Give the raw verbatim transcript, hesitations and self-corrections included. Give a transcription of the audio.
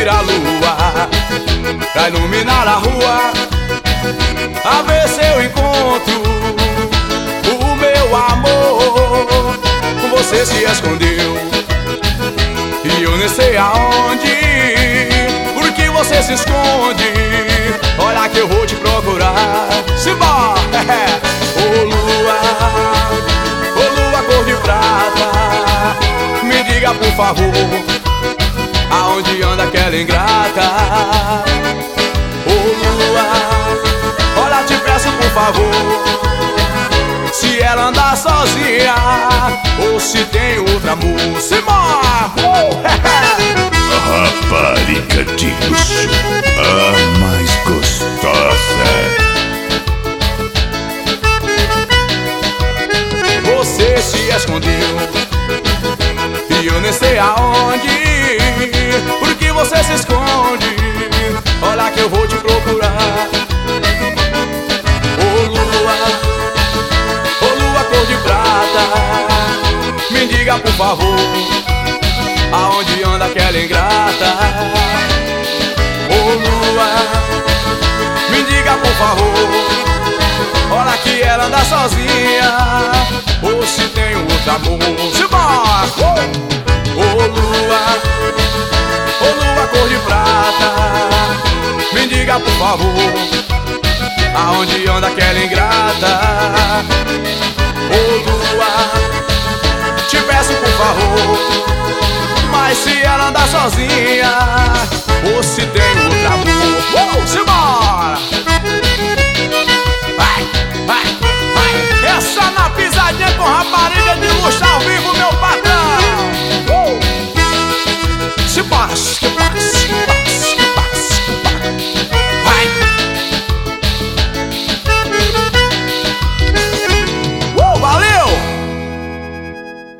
pedir a lua pra iluminar a rua, a ver se eu encontro o meu amor. Você se escondeu e eu nem sei aonde. Por que você se esconde? Olha que eu vou te procurar. Simbora! Ô lua, ô lua cor de prata, me diga por favor, aonde anda aquela ingrata? Ô lua, olha te peço por favor, se ela andar sozinha ou se tem outro amor. Simbora! A rapariga de luxo, a mais gostosa. Você se escondeu e eu nem sei aonde. Por que você se esconde? Olha que eu vou te procurar. Ô lua, ô lua cor de prata, me diga por favor, aonde anda aquela ingrata? Ô lua, me diga por favor, olha que ela anda sozinha ou se tem outro amor. Simbora! Ô lua, ô lua cor de prata, me diga por favor, aonde anda aquela ingrata? Ô lua, te peço por favor, mas se ela andar sozinha ou se tem outro amor. Uh, simbora!